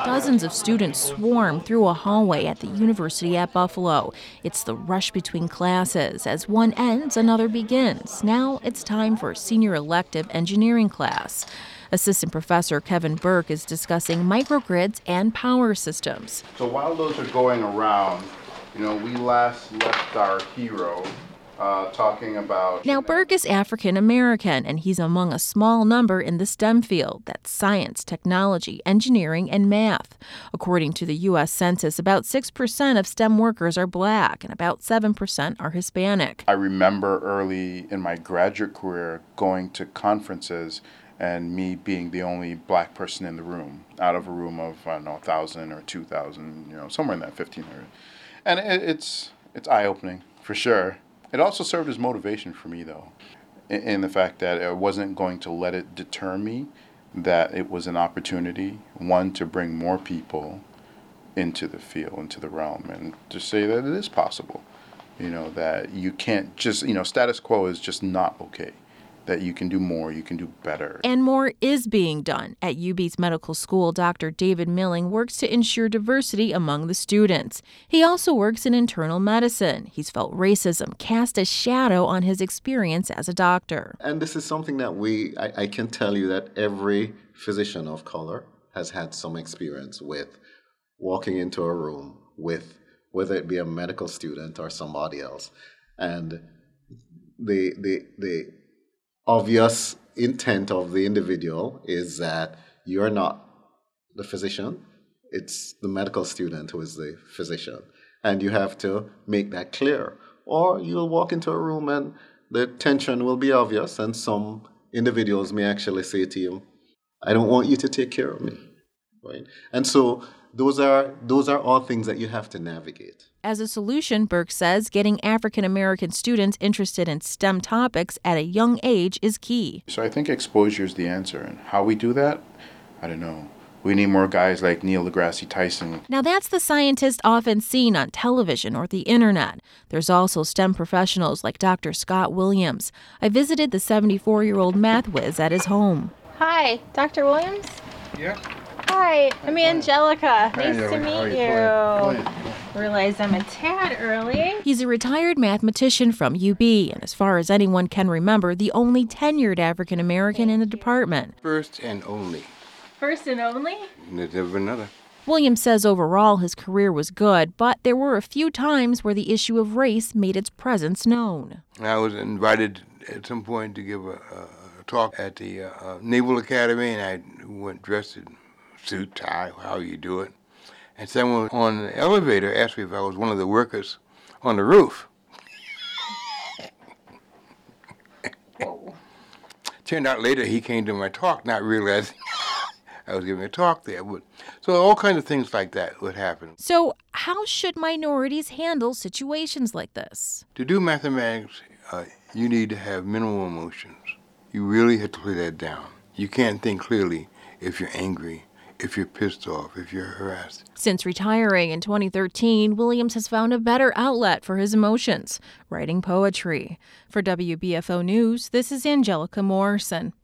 Dozens of students swarm through a hallway at the University at Buffalo. It's the rush between classes. As one ends, another begins. Now it's time for a senior elective engineering class. Assistant Professor Kevin Burke is discussing microgrids and power systems. So while those are going around, we last left our hero talking about... Now, Burke is African American, and he's among a small number in the STEM field. That's science, technology, engineering, and math. According to the U.S. Census, about 6% of STEM workers are Black, and about 7% are Hispanic. I remember early in my graduate career going to conferences and me being the only Black person in the room, out of a room of, 1,000 or 2,000, somewhere in that 1,500. And it's eye-opening, for sure. It also served as motivation for me, though, in the fact that I wasn't going to let it deter me, that it was an opportunity, one, to bring more people into the field, into the realm, and to say that it is possible, that you can't just, status quo is just not okay. That you can do more, you can do better. And more is being done. At UB's medical school, Dr. David Milling works to ensure diversity among the students. He also works in internal medicine. He's felt racism cast a shadow on his experience as a doctor. And this is something that I can tell you that every physician of color has had some experience with walking into a room with, whether it be a medical student or somebody else. And the obvious intent of the individual is that you're not the physician, it's the medical student who is the physician. And you have to make that clear. Or you'll walk into a room and the tension will be obvious, and some individuals may actually say to you, I don't want you to take care of me. Right? And so those are all things that you have to navigate. As a solution, Burke says, getting African American students interested in STEM topics at a young age is key. So I think exposure is the answer. And how we do that, I don't know. We need more guys like Neil deGrasse Tyson. Now, that's the scientist often seen on television or the internet. There's also STEM professionals like Dr. Scott Williams. I visited the 74-year-old math whiz at his home. Hi, Dr. Williams? Yeah. Hi, I'm Angelica. Nice to Angelica. meet you. Realize I'm a tad early. He's a retired mathematician from UB, and as far as anyone can remember, the only tenured African American in the department. First and only. First and only? There's never another. Williams says overall his career was good, but there were a few times where the issue of race made its presence known. I was invited at some point to give a talk at the Naval Academy, and I went dressed in suit, tie, how you do it. And someone on the elevator asked me if I was one of the workers on the roof. Whoa. Turned out later he came to my talk, not realizing I was giving a talk there. So all kinds of things like that would happen. So how should minorities handle situations like this? To do mathematics, you need to have minimal emotions. You really have to lay that down. You can't think clearly if you're angry, if you're pissed off, if you're harassed. Since retiring in 2013, Williams has found a better outlet for his emotions, writing poetry. For WBFO News, this is Angelica Morrison.